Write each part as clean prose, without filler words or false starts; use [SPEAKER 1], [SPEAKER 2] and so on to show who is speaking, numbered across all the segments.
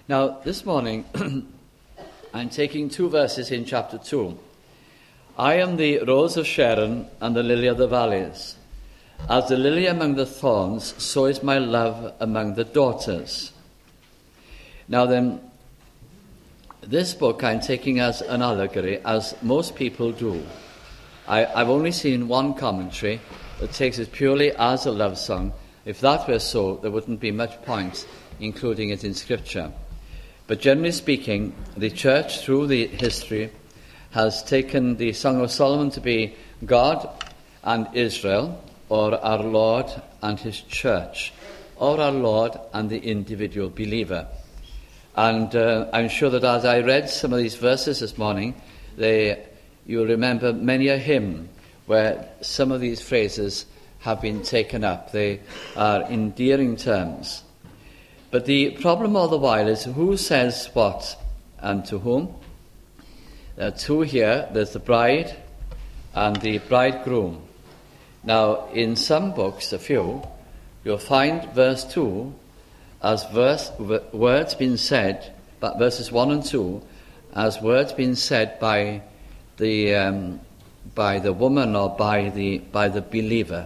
[SPEAKER 1] Now, this morning, I'm taking two verses in chapter 2. I am the rose of Sharon and the lily of the valleys. As the lily among the thorns, so is my love among the daughters. Now then, this book I'm taking as an allegory, as most people do. I've only seen one commentary that takes it purely as a love song. If that were so, there wouldn't be much point including it in Scripture. But generally speaking, the church, through the history, has taken the Song of Solomon to be God and Israel, or our Lord and his church, or our Lord and the individual believer. And I'm sure that as I read some of these verses this morning, you'll remember many a hymn where some of these phrases have been taken up. They are endearing terms. But the problem all the while is who says what and to whom. There are two here. There's the bride and the bridegroom. Now, in some books, a few, you'll find verse 2 as words being said, but verses 1 and 2, as words being said by the woman or by the believer.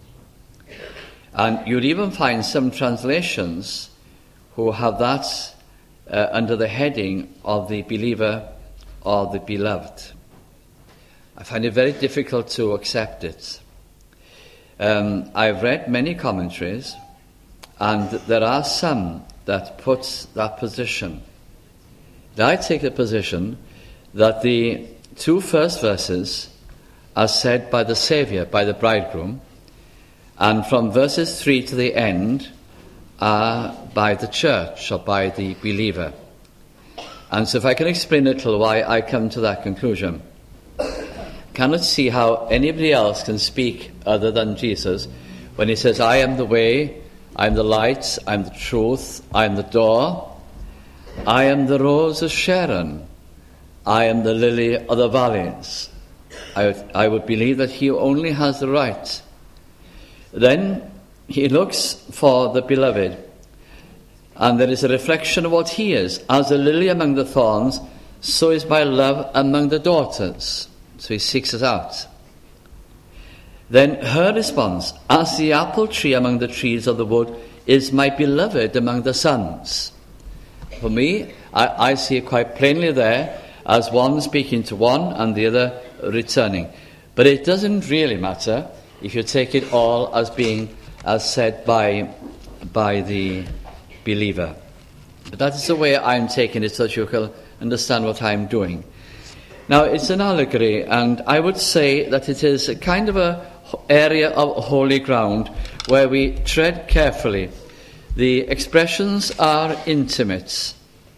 [SPEAKER 1] And you'll even find some translations who have that under the heading of the believer or the beloved. I find it very difficult to accept it. I've read many commentaries, and there are some that put that position. I take the position that the two first verses are said by the Saviour, by the bridegroom, and from verses 3 to the end are by the church or by the believer. And so if I can explain a little why I come to that conclusion. I cannot see how anybody else can speak other than Jesus when he says, I am the way, I am the light, I am the truth, I am the door, I am the rose of Sharon, I am the lily of the valleys. I would believe that he only has the right. Then he looks for the beloved, and there is a reflection of what he is. As a lily among the thorns, so is my love among the daughters. So he seeks us out. Then her response, as the apple tree among the trees of the wood is my beloved among the sons. For me, I see it quite plainly there as one speaking to one and the other returning. But it doesn't really matter if you take it all as being as said by the believer. But that is the way I'm taking it so that you can understand what I'm doing. Now, it's an allegory, and I would say that it is a kind of an area of holy ground where we tread carefully. The expressions are intimate,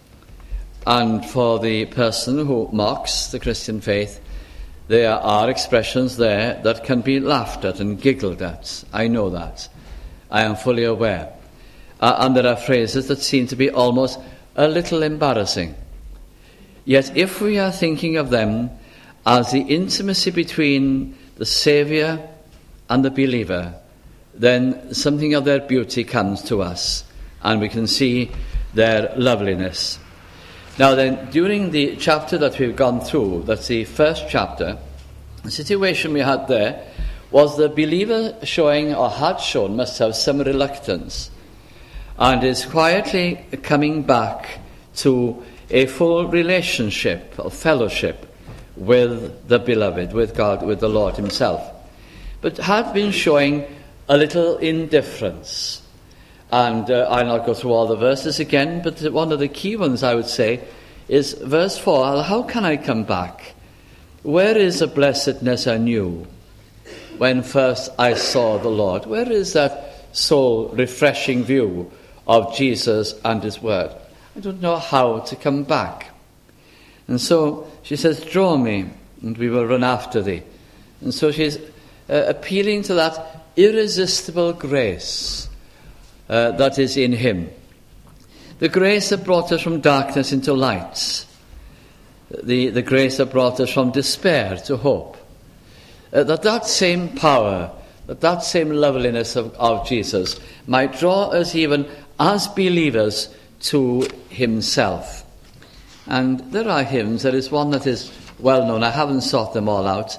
[SPEAKER 1] and for the person who mocks the Christian faith, there are expressions there that can be laughed at and giggled at. I know that. I am fully aware. And there are phrases that seem to be almost a little embarrassing. Yet if we are thinking of them as the intimacy between the Saviour and the believer, then something of their beauty comes to us, and we can see their loveliness. Now then, during the chapter that we've gone through, that's the first chapter, the situation we had there was the believer showing, or had shown, must have some reluctance, and is quietly coming back to a full relationship or fellowship with the beloved, with God, with the Lord himself, but had been showing a little indifference. And I'll not go through all the verses again, but one of the key ones I would say is verse 4. How can I come back? Where is the blessedness I knew when first I saw the Lord? Where is that soul refreshing view of Jesus and his word? I don't know how to come back. And so she says, draw me, and we will run after thee. And so she's appealing to that irresistible grace that is in him. The grace that brought us from darkness into light. The grace that brought us from despair to hope. That same power, that same loveliness of Jesus might draw us even as believers to himself. And there are hymns. There is one that is well known. I haven't sought them all out.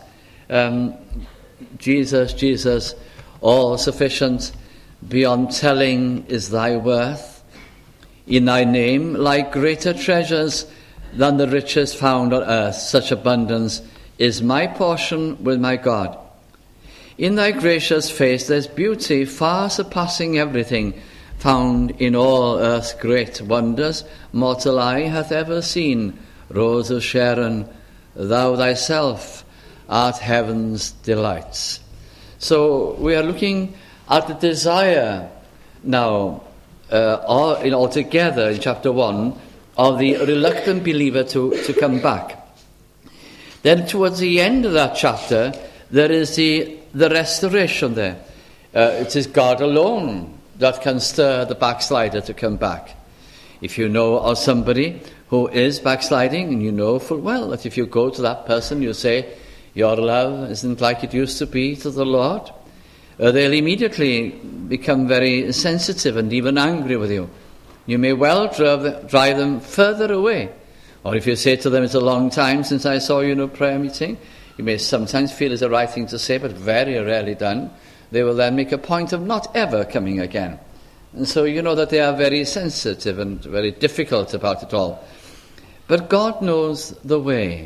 [SPEAKER 1] Jesus, Jesus, all sufficient, beyond telling is thy worth. In thy name lie greater treasures than the riches found on earth. Such abundance is my portion with my God. In thy gracious face there's beauty far surpassing everything found in all earth's great wonders mortal eye hath ever seen. Rose of Sharon, thou thyself art heaven's delights. So we are looking at the desire now, altogether in chapter 1, of the reluctant believer to come back. Then towards the end of that chapter, there is the restoration there. It is God alone that can stir the backslider to come back. If you know of somebody who is backsliding, and you know full well that if you go to that person, you say, your love isn't like it used to be to the Lord, they'll immediately become very sensitive and even angry with you. You may well drive them further away. Or if you say to them, it's a long time since I saw you in a prayer meeting, you may sometimes feel it's the right thing to say, but very rarely done. They will then make a point of not ever coming again. And so you know that they are very sensitive and very difficult about it all. But God knows the way.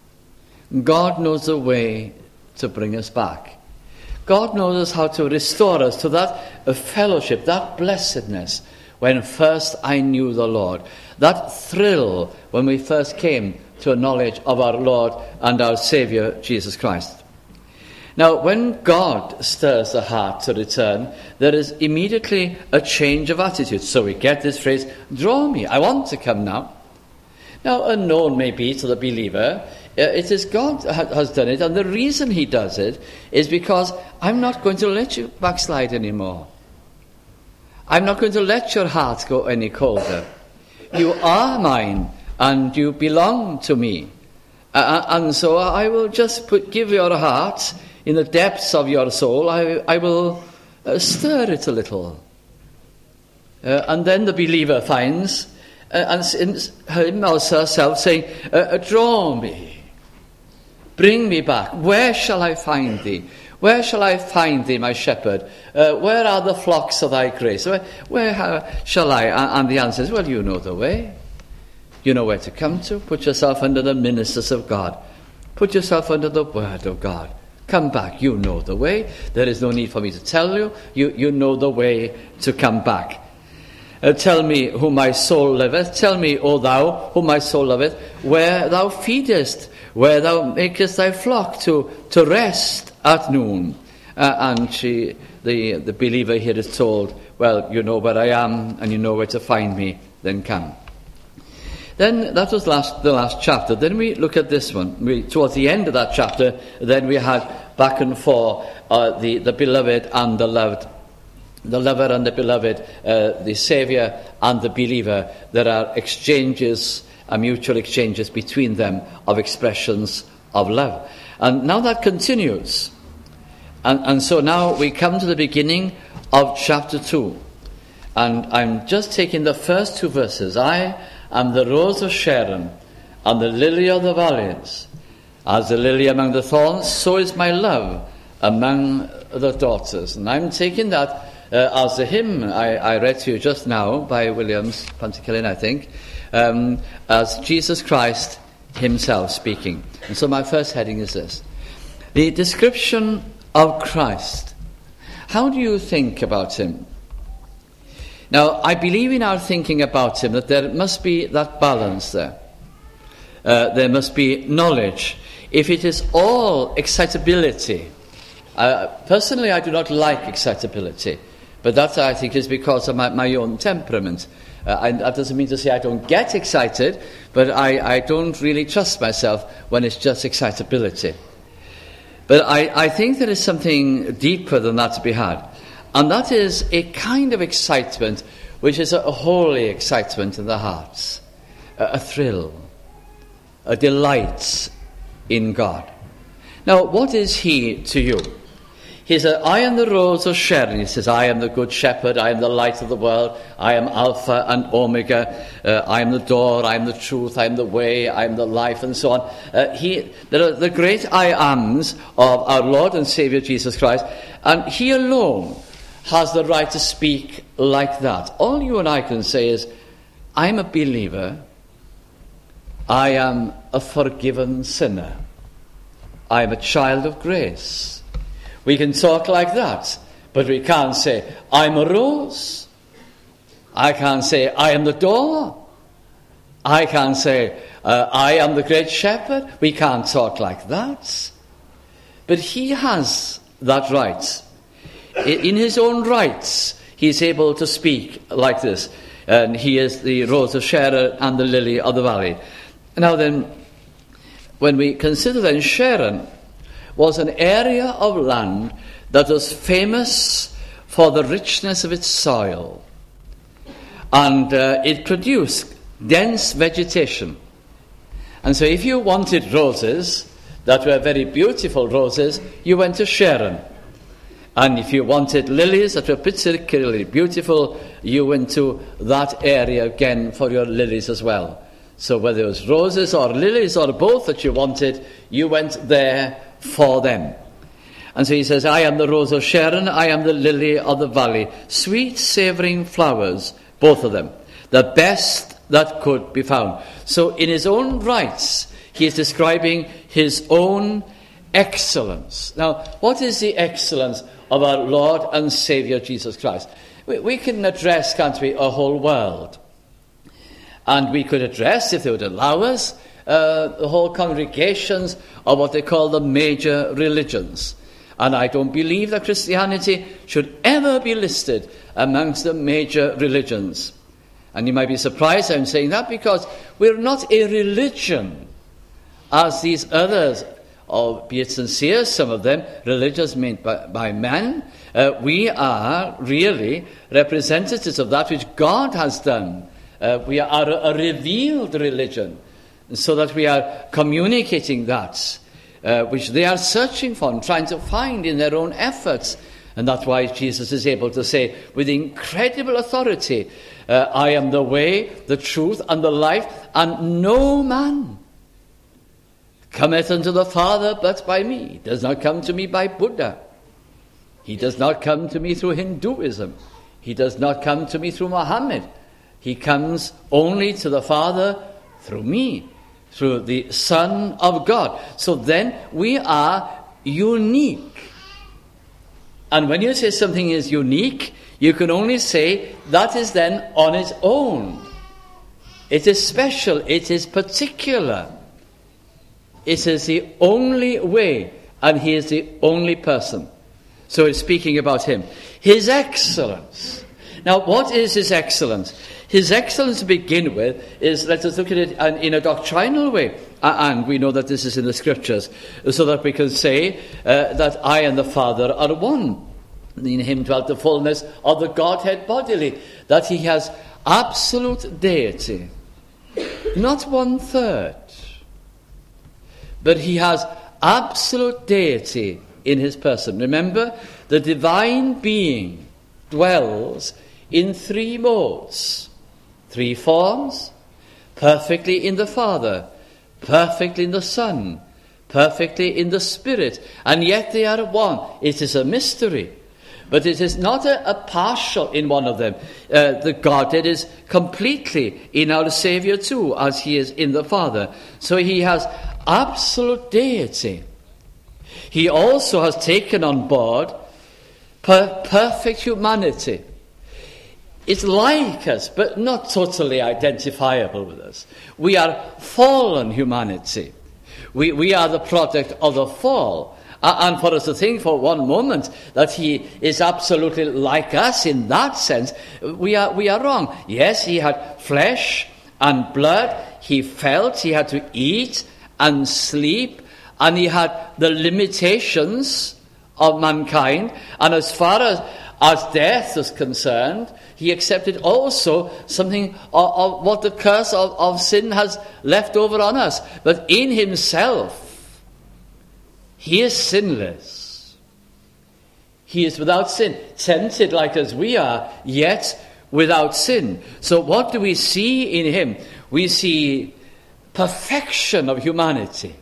[SPEAKER 1] God knows the way to bring us back. God knows how to restore us to that fellowship, that blessedness, when first I knew the Lord. That thrill when we first came to a knowledge of our Lord and our Saviour, Jesus Christ. Now, when God stirs the heart to return, there is immediately a change of attitude. So we get this phrase, draw me, I want to come now. Now, unknown may be to the believer, it is God has done it, and the reason he does it is because I'm not going to let you backslide anymore. I'm not going to let your heart go any colder. You are mine, and you belong to me. And so I will just give your heart in the depths of your soul. I will stir it a little. And then the believer finds him or herself saying, draw me. Bring me back. Where shall I find thee? Where shall I find thee, my shepherd? Where are the flocks of thy grace? Where shall I? And the answer is, well, you know the way. You know where to come to. Put yourself under the ministers of God. Put yourself under the word of God. Come back. You know the way. There is no need for me to tell you. You know the way to come back. Tell me whom my soul liveth. Tell me, O thou, whom my soul loveth, where thou feedest, where thou makest thy flock to rest at noon. And the believer here is told, well, you know where I am, and you know where to find me, then come. Then that was the last chapter. Then we look at this one. Towards the end of that chapter, then we had back and forth the beloved and the loved. The lover and the beloved, the Saviour and the believer. There are exchanges, mutual exchanges between them of expressions of love. And now that continues. And so now we come to the beginning of chapter 2. And I'm just taking the first two verses. I am the rose of Sharon and the lily of the valleys. As the lily among the thorns, so is my love among the daughters. And I'm taking that as the hymn I read to you just now by Williams Pantycelyn, I think, as Jesus Christ himself speaking. And so my first heading is this. The description of Christ. How do you think about him? Now, I believe in our thinking about him that there must be that balance there. There must be knowledge. If it is all excitability, personally I do not like excitability. But that, I think, is because of my own temperament. That doesn't mean to say I don't get excited, but I don't really trust myself when it's just excitability. But I think there is something deeper than that to be had. And that is a kind of excitement which is a holy excitement in the hearts. A thrill. A delight in God. Now, what is he to you? He said, I am the rose of Sharon. He says, I am the good shepherd. I am the light of the world. I am Alpha and Omega. I am the door. I am the truth. I am the way. I am the life, and so on. There are the great I ams of our Lord and Saviour Jesus Christ. And he alone has the right to speak like that. All you and I can say is, I'm a believer. I am a forgiven sinner. I am a child of grace. We can talk like that, but we can't say, I'm a rose. I can't say, I am the door. I can't say, I am the great shepherd. We can't talk like that. But he has that right. In his own rights, he's able to speak like this. And he is the rose of Sharon and the lily of the valley. Now then, when we consider then Sharon was an area of land that was famous for the richness of its soil. And it produced dense vegetation. And so if you wanted roses that were very beautiful roses, you went to Sharon. And if you wanted lilies that were particularly beautiful, you went to that area again for your lilies as well. So whether it was roses or lilies or both that you wanted, you went there for them. And so he says, I am the rose of Sharon, I am the lily of the valley. Sweet savouring flowers, both of them. The best that could be found. So in his own rights, he is describing his own excellence. Now, what is the excellence of our Lord and Saviour Jesus Christ? We can address, can't we, a whole world. And we could address, if they would allow us, the whole congregations of what they call the major religions. And I don't believe that Christianity should ever be listed amongst the major religions. And you might be surprised I'm saying that, because we're not a religion as these others, albeit sincere, some of them, religions made by man. We are really representatives of that which God has done. We are a revealed religion, so that we are communicating that which they are searching for and trying to find in their own efforts. And that's why Jesus is able to say with incredible authority, I am the way, the truth, and the life, and no man cometh unto the Father but by me. He does not come to me by Buddha. He does not come to me through Hinduism. He does not come to me through Muhammad. He comes only to the Father through me, through the Son of God. So then we are unique. And when you say something is unique, you can only say that is then on its own. It is special. It is particular. It is the only way, and he is the only person. So it's speaking about him. His excellence. Now, what is his excellence? His excellence, to begin with, is, let us look at it in a doctrinal way. And we know that this is in the Scriptures, so that we can say that I and the Father are one. In him dwelt the fullness of the Godhead bodily. That he has absolute deity. Not 1/3. But he has absolute deity in his person. Remember, the divine being dwells in 3 modes, 3 forms: perfectly in the Father, perfectly in the Son, perfectly in the Spirit, and yet they are one. It is a mystery, but it is not a partial in one of them. The Godhead is completely in our Saviour too, as he is in the Father. So he has absolute deity. He also has taken on board perfect humanity. It's like us, but not totally identifiable with us. We are fallen humanity. We are the product of the fall. And for us to think for one moment that he is absolutely like us in that sense, we are wrong. Yes, he had flesh and blood. He felt, he had to eat and sleep, and he had the limitations of mankind. And as far as death is concerned, he accepted also something of what the curse of sin has left over on us. But in himself, he is sinless. He is without sin, tempted like as we are, yet without sin. So what do we see in him? We see perfection of humanity.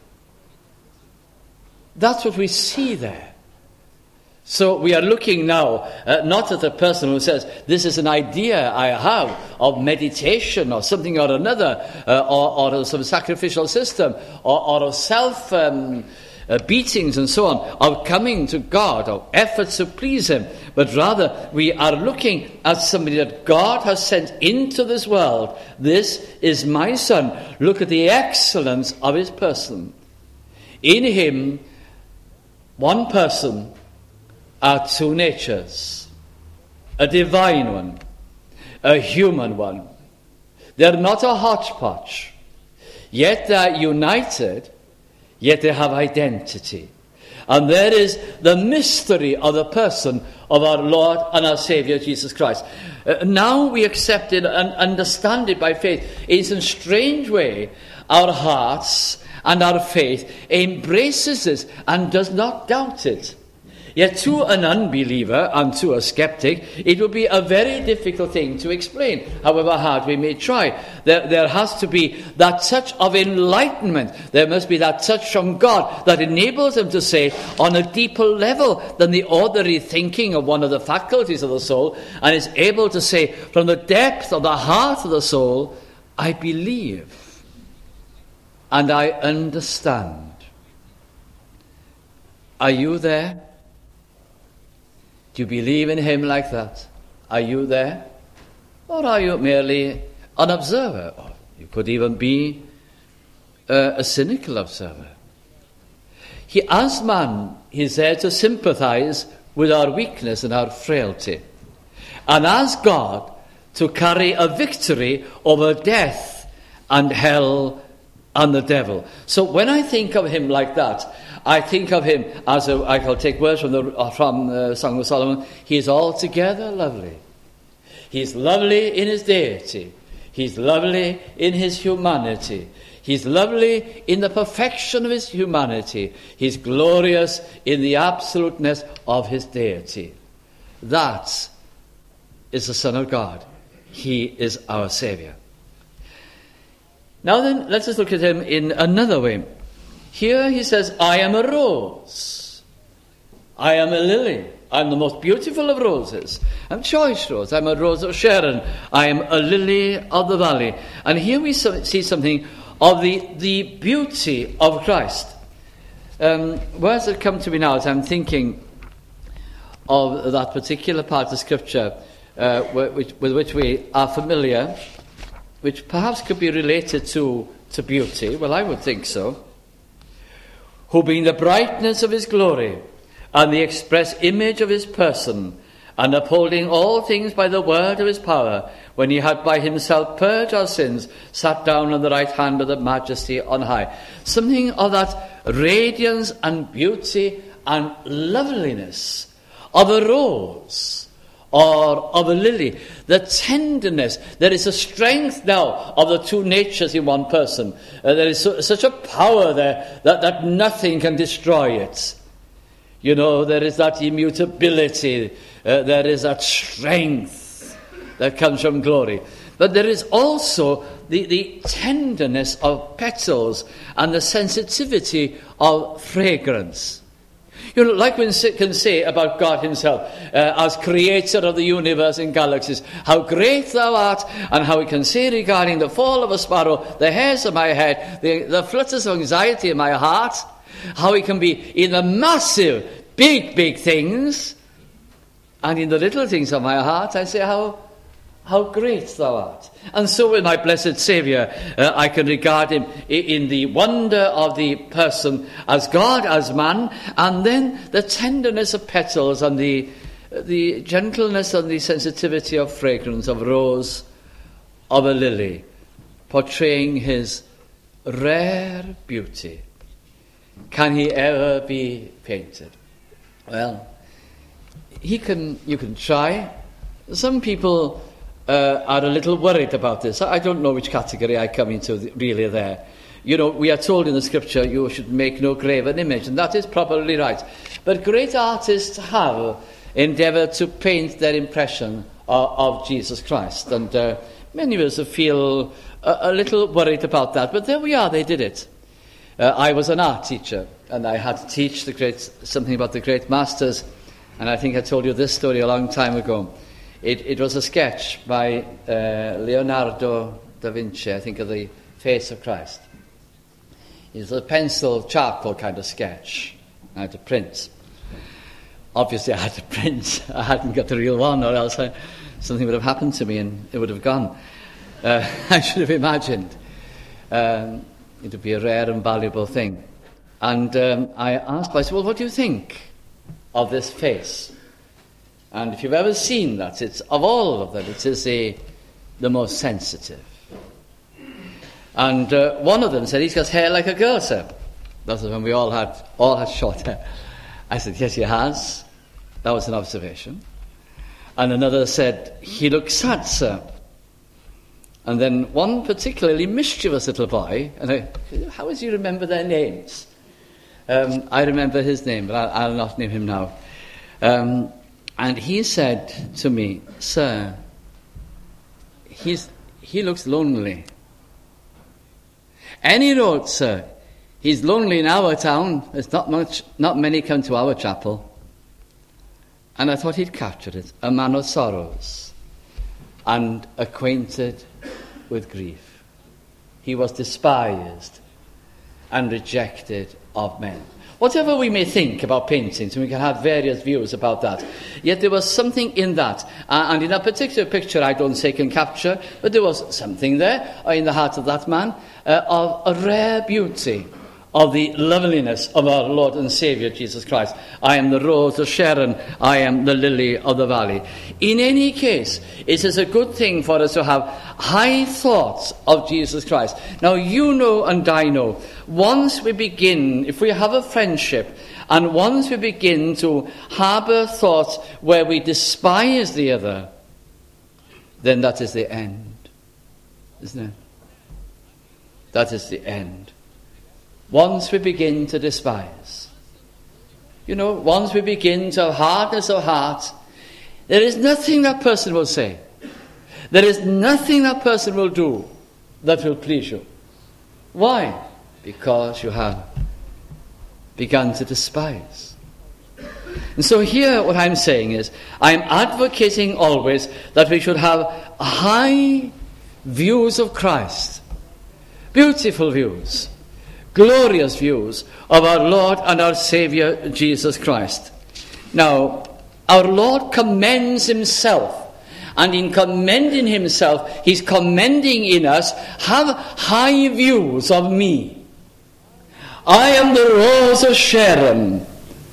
[SPEAKER 1] That's what we see there. So we are looking now not at a person who says, this is an idea I have of meditation or something or another, or of some sacrificial system, or of self beatings and so on, of coming to God, of efforts to please him. But rather, we are looking at somebody that God has sent into this world. This is my son. Look at the excellence of his person. In him, one person, are two natures, a divine one, a human one. They're not a hodgepodge, yet they're united, yet they have identity. And there is the mystery of the person of our Lord and our Saviour Jesus Christ. Now we accept it and understand it by faith. In some strange way, our hearts and our faith embraces this and does not doubt it. Yet to an unbeliever and to a skeptic, it would be a very difficult thing to explain, however hard we may try. There has to be that touch of enlightenment. There must be that touch from God that enables them to say, on a deeper level than the ordinary thinking of one of the faculties of the soul, and is able to say, from the depth of the heart of the soul, I believe and I understand. Are you there? Do you believe in him like that? Are you there? Or are you merely an observer? Or you could even be a cynical observer. He, as man, he's there to sympathize with our weakness and our frailty. And as God, to carry a victory over death and hell and the devil. So when I think of him like that, I think of him as I can take words from the Song of Solomon. He is altogether lovely. He's lovely in his deity. He's lovely in his humanity. He's lovely in the perfection of his humanity. He's glorious in the absoluteness of his deity. That is the Son of God. He is our Saviour. Now then, let us look at him in another way. Here he says, I am a rose. I am a lily. I'm the most beautiful of roses. I'm choice rose. I'm a rose of Sharon. I am a lily of the valley. And here we see something of the beauty of Christ. Words that come to me now as I'm thinking of that particular part of Scripture with which we are familiar, which perhaps could be related to beauty. Well, I would think so. Who being the brightness of his glory and the express image of his person, and upholding all things by the word of his power, when he had by himself purged our sins, sat down on the right hand of the majesty on high. Something of that radiance and beauty and loveliness of a rose or of a lily. The tenderness. There is a strength now of the two natures in one person. There is such a power there that nothing can destroy it. You know, there is that immutability. There is that strength that comes from glory. But there is also the tenderness of petals and the sensitivity of fragrance. You know, like we can say about God himself, as creator of the universe and galaxies, how great thou art, and how we can say regarding the fall of a sparrow, the hairs of my head, the flutters of anxiety in my heart, how we can be in the massive, big things, and in the little things of my heart, I say, how great thou art. And so with my blessed Saviour, I can regard him in the wonder of the person as God, as man, and then the tenderness of petals and the gentleness and the sensitivity of fragrance of rose, of a lily, portraying his rare beauty. Can he ever be painted? Well, you can try. Some people are a little worried about this. I don't know which category I come into really there. You know, we are told in the Scripture you should make no graven image, and that is probably right. But great artists have endeavour to paint their impression of Jesus Christ. And many of us feel a little worried about that, but there we are, they did it. I was an art teacher, and I had to teach something about the great masters, and I think I told you this story a long time ago. It was a sketch by Leonardo da Vinci, I think, of the face of Christ. It's a pencil, charcoal kind of sketch. I had to print. Obviously, I had to print. I hadn't got the real one, or else something would have happened to me and it would have gone. I should have imagined. It would be a rare and valuable thing. And I asked myself, well, what do you think of this face? And if you've ever seen that, it's of all of them, it is the most sensitive. And one of them said, he's got hair like a girl, sir. That was when we all had short hair. I said, yes, he has. That was an observation. And another said, he looks sad, sir. And then one particularly mischievous little boy, and how does he remember their names? I remember his name, but I'll not name him now. And he said to me, sir, he looks lonely. And he wrote, sir, he's lonely in our town. There's not many come to our chapel. And I thought he'd captured it. A man of sorrows and acquainted with grief. He was despised and rejected of men. Whatever we may think about paintings, and we can have various views about that, yet there was something in that. And in a particular picture, I don't say can capture, but there was something there in the heart of that man of a rare beauty of the loveliness of our Lord and Saviour Jesus Christ. I am the rose of Sharon, I am the lily of the valley. In any case, it is a good thing for us to have high thoughts of Jesus Christ. Now, you know and I know, once we begin, if we have a friendship, and once we begin to harbour thoughts where we despise the other, then that is the end, isn't it? That is the end. Once we begin to despise, once we begin to have hardness of heart, there is nothing that person will say. There is nothing that person will do that will please you. Why? Because you have begun to despise. And so here what I'm saying is, I'm advocating always that we should have high views of Christ, beautiful views, glorious views of our Lord and our Saviour Jesus Christ. Now, our Lord commends himself, and in commending himself, he's commending in us, have high views of me. I am the rose of Sharon.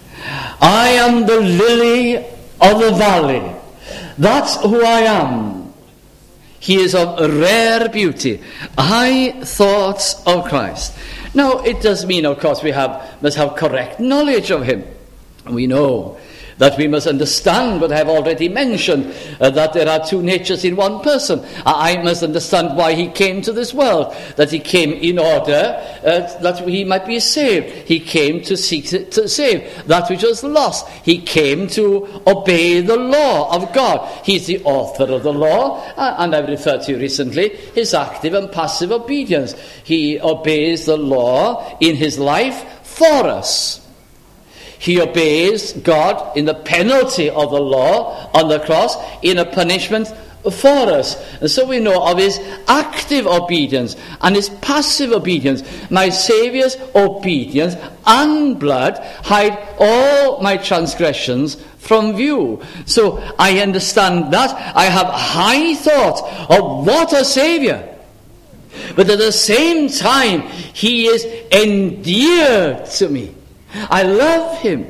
[SPEAKER 1] I am the lily of the valley. That's who I am. He is of rare beauty. High thoughts of Christ. Now, it does mean, of course, we must have correct knowledge of him. We know that we must understand what I have already mentioned, that there are two natures in one person. I must understand why he came to this world, that he came in order that he might be saved. He came to seek to save that which was lost. He came to obey the law of God. He's the author of the law, and I've referred to recently his active and passive obedience. He obeys the law in his life for us. He obeys God in the penalty of the law on the cross, in a punishment for us. And so we know of his active obedience and his passive obedience. My Saviour's obedience and blood hide all my transgressions from view. So I understand that. I have high thoughts of what a Saviour. But at the same time, he is endeared to me. I love him.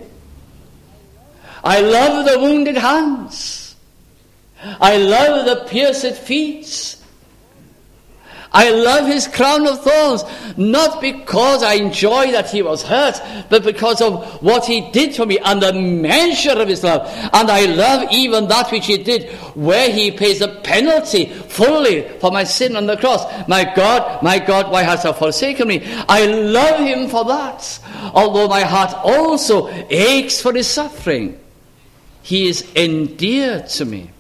[SPEAKER 1] I love the wounded hands. I love the pierced feet. I love his crown of thorns, not because I enjoy that he was hurt, but because of what he did for me and the measure of his love. And I love even that which he did, where he pays the penalty fully for my sin on the cross. My God, why hast thou forsaken me? I love him for that, although my heart also aches for his suffering. He is endeared to me.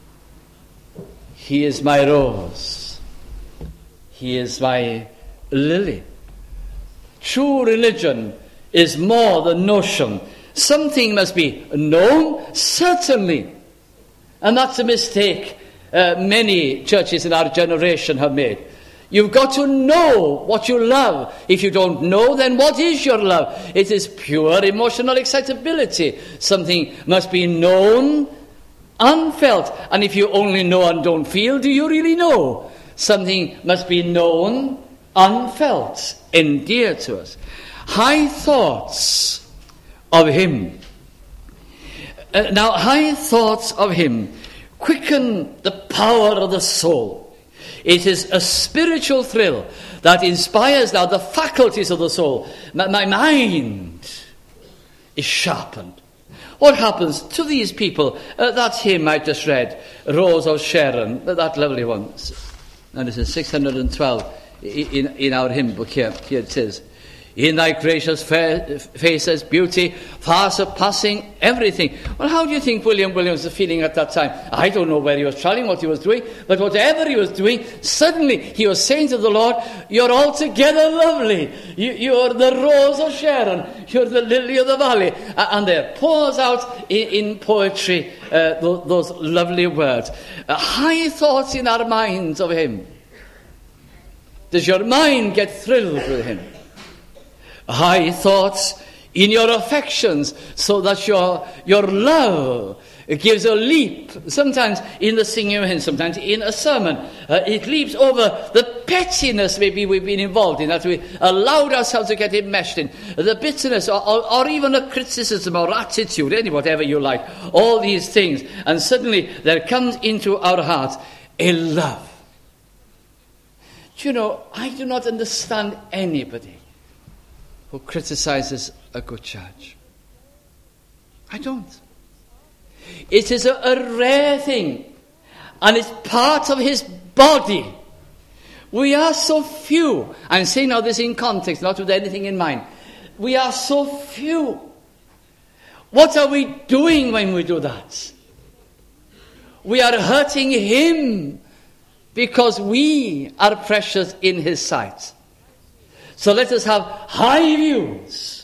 [SPEAKER 1] He is my rose. He is my lily. True religion is more than notion. Something must be known, certainly. And that's a mistake many churches in our generation have made. You've got to know what you love. If you don't know, then what is your love? It is pure emotional excitability. Something must be known, unfelt. And if you only know and don't feel, do you really know? Something must be known, unfelt, endeared to us. High thoughts of him. Now, high thoughts of him quicken the power of the soul. It is a spiritual thrill that inspires now the faculties of the soul. My mind is sharpened. What happens to these people? That hymn I just read, Rose of Sharon, that lovely one. And this is 612 in our hymn book here. Here it is. In thy gracious face's beauty, far surpassing everything. Well, how do you think William Williams was feeling at that time? I don't know where he was traveling, what he was doing, but whatever he was doing, suddenly he was saying to the Lord, you're altogether lovely. You're the rose of Sharon. You're the lily of the valley. And there pours out in poetry those lovely words. High thoughts in our minds of him. Does your mind get thrilled with him? High thoughts in your affections, so that your love gives a leap, sometimes in the singing of hymns, sometimes in a sermon. It leaps over the pettiness maybe we've been involved in, that we allowed ourselves to get enmeshed in, the bitterness, or even a criticism or attitude, whatever you like, all these things. And suddenly there comes into our hearts a love. Do you know, I do not understand anybody who criticizes a good church. I don't. It is a rare thing, and it's part of his body. We are so few. I'm saying now this in context, not with anything in mind. We are so few. What are we doing when we do that? We are hurting him because we are precious in his sight. So let us have high views,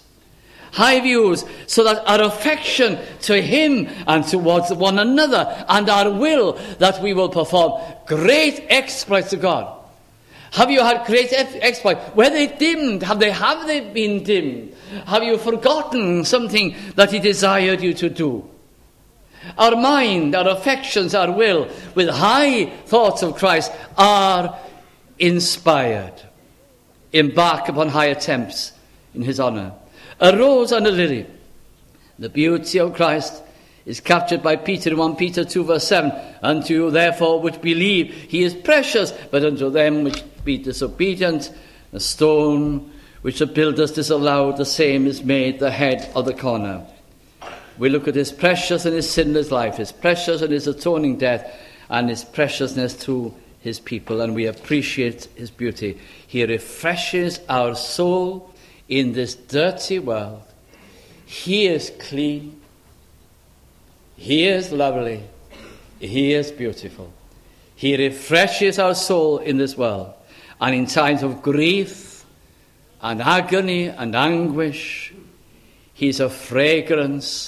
[SPEAKER 1] so that our affection to him and towards one another, and our will that we will perform great exploits to God. Have you had great exploits? Were they dimmed? Have they been dimmed? Have you forgotten something that he desired you to do? Our mind, our affections, our will, with high thoughts of Christ, are inspired. Embark upon high attempts in his honour. A rose and a lily. The beauty of Christ is captured by Peter in 1 Peter 2 verse 7. Unto you therefore which believe he is precious, but unto them which be disobedient, the stone which the builders disallowed, the same is made the head of the corner. We look at his precious and his sinless life, his precious and his atoning death, and his preciousness to his people, and we appreciate his beauty. He refreshes our soul in this dirty world. He is clean. He is lovely. He is beautiful. He refreshes our soul in this world. And in times of grief and agony and anguish, he's a fragrance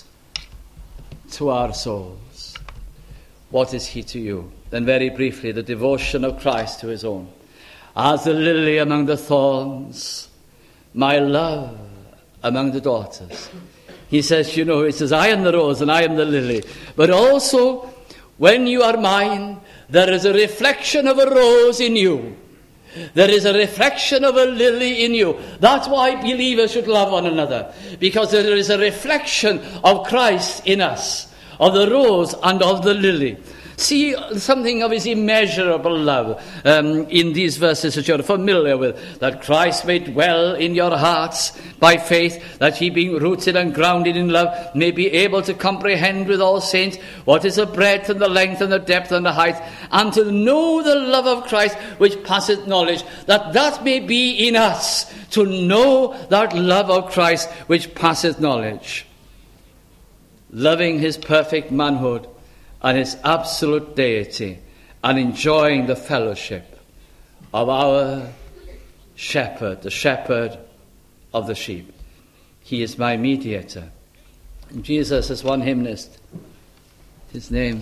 [SPEAKER 1] to our souls. What is he to you? Then very briefly, the devotion of Christ to his own. As the lily among the thorns, my love among the daughters. He says, it says, I am the rose and I am the lily. But also, when you are mine, there is a reflection of a rose in you. There is a reflection of a lily in you. That's why believers should love one another. Because there is a reflection of Christ in us, of the rose and of the lily. See something of his immeasurable love in these verses that you're familiar with. That Christ may dwell in your hearts by faith, that ye being rooted and grounded in love may be able to comprehend with all saints what is the breadth and the length and the depth and the height, and to know the love of Christ which passeth knowledge, that may be in us, to know that love of Christ which passeth knowledge. loving his perfect manhood and his absolute deity, and enjoying the fellowship of our shepherd, the shepherd of the sheep. He is my mediator. And Jesus, as one hymnist, his name,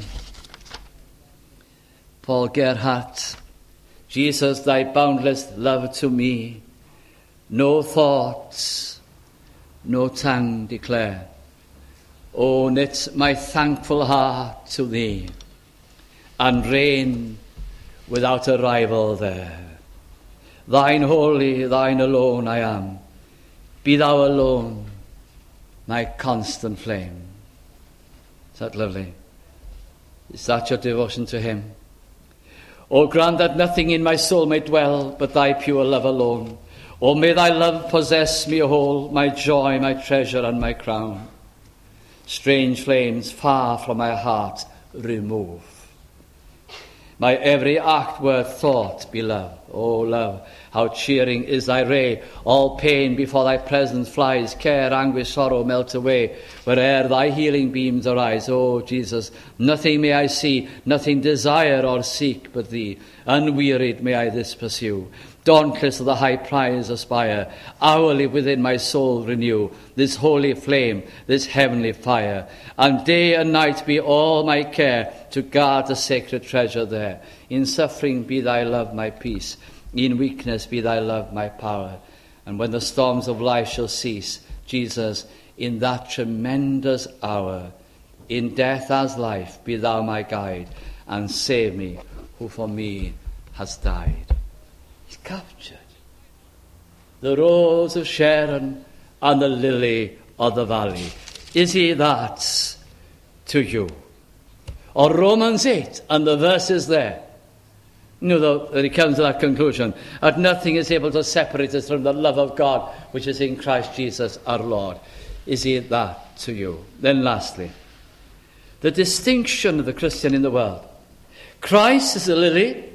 [SPEAKER 1] Paul Gerhardt, Jesus, thy boundless love to me, no thoughts, no tongue declare. O knit my thankful heart to thee, and reign without a rival there. Thine wholly, thine alone I am. Be thou alone my constant flame. Is that lovely? Is that your devotion to him? O grant that nothing in my soul may dwell but thy pure love alone. O may thy love possess me whole, my joy, my treasure, and my crown. Strange flames far from my heart remove. My every act, word, thought be love. O love, how cheering is thy ray! All pain before thy presence flies, care, anguish, sorrow melt away, where'er thy healing beams arise. O Jesus, nothing may I see, nothing desire or seek but thee. Unwearied may I this pursue. Dauntless of the high prize aspire, hourly within my soul renew this holy flame, this heavenly fire, and day and night be all my care to guard the sacred treasure there. In suffering be thy love my peace, in weakness be thy love my power, and when the storms of life shall cease, Jesus, in that tremendous hour, in death as life, be thou my guide, and save me who for me has died. He's captured the rose of Sharon and the lily of the valley. Is he that to you? Or Romans 8 and the verses there. That he comes to that conclusion, that nothing is able to separate us from the love of God which is in Christ Jesus our Lord. Is he that to you? Then lastly, the distinction of the Christian in the world. Christ is a lily,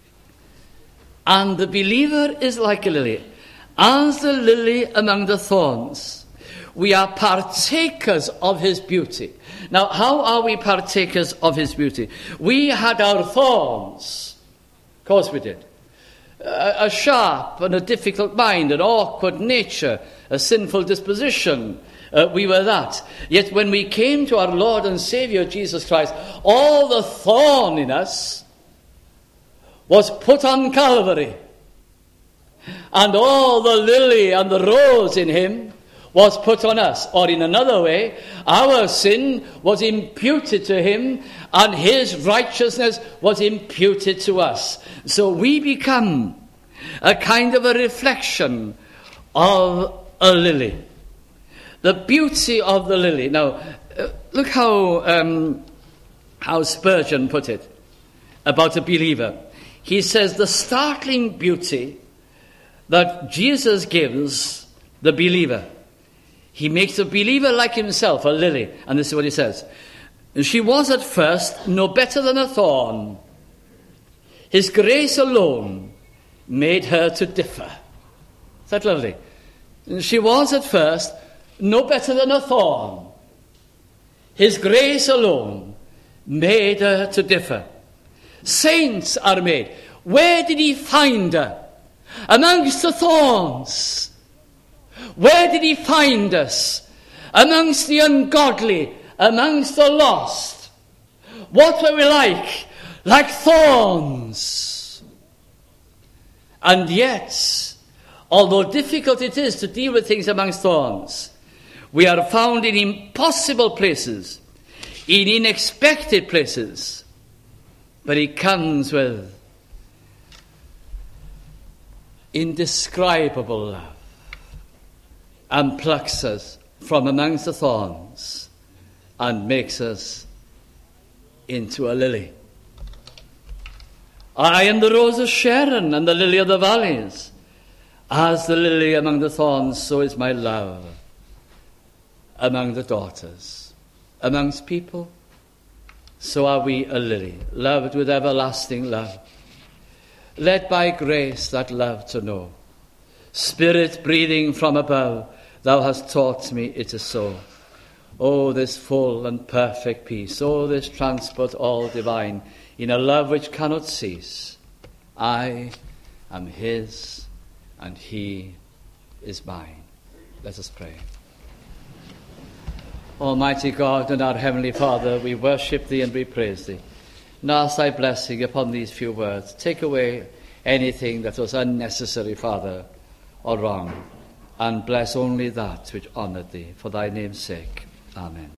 [SPEAKER 1] and the believer is like a lily. As the lily among the thorns, we are partakers of his beauty. Now, how are we partakers of his beauty? We had our thorns. Of course we did. A sharp and a difficult mind, an awkward nature, a sinful disposition. We were that. Yet when we came to our Lord and Saviour Jesus Christ, all the thorn in us was put on Calvary. And all the lily and the rose in him was put on us. Or in another way, our sin was imputed to him and his righteousness was imputed to us. So we become a kind of a reflection of a lily. The beauty of the lily. Now, look how Spurgeon put it about a believer. He says the startling beauty that Jesus gives the believer. He makes the believer like himself, a lily. And this is what he says. She was at first no better than a thorn. His grace alone made her to differ. Is that lovely? She was at first no better than a thorn. His grace alone made her to differ. Saints are made. Where did he find her? Amongst the thorns. Where did he find us? Amongst the ungodly, amongst the lost. What were we like? Like thorns. And yet, although difficult it is to deal with things amongst thorns, we are found in impossible places, in unexpected places. But he comes with indescribable love and plucks us from amongst the thorns and makes us into a lily. I am the rose of Sharon and the lily of the valleys. As the lily among the thorns, so is my love among the daughters. Amongst people, so are we a lily, loved with everlasting love. Led by grace that love to know. Spirit breathing from above, thou hast taught me it is so. Oh, this full and perfect peace. Oh, this transport all divine, in a love which cannot cease. I am his, and he is mine. Let us pray. Almighty God and our Heavenly Father, we worship thee and we praise thee. And ask thy blessing upon these few words. Take away anything that was unnecessary, Father, or wrong, and bless only that which honoured thee, for thy name's sake. Amen.